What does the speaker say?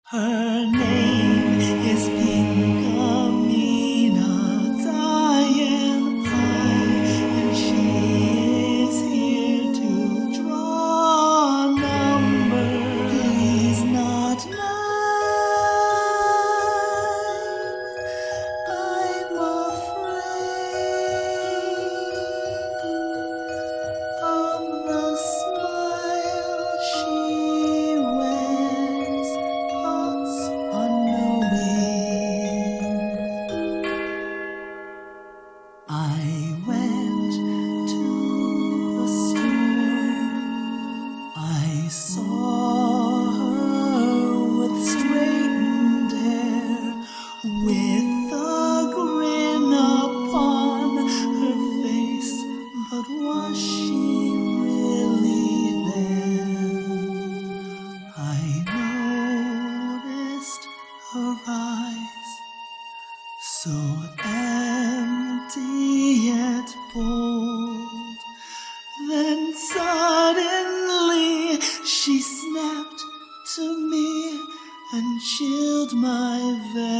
Her name is Pinkamena Diane Pine, and she is here to draw number. Please not mine, I'm afraid of the smile she wears. Thoughts unknowing, I went to the store. I saw her with straightened hair, with a grin upon her face. But was she really there? I noticed her eyes, so empty yet bold. Then suddenly she snapped to me and chilled my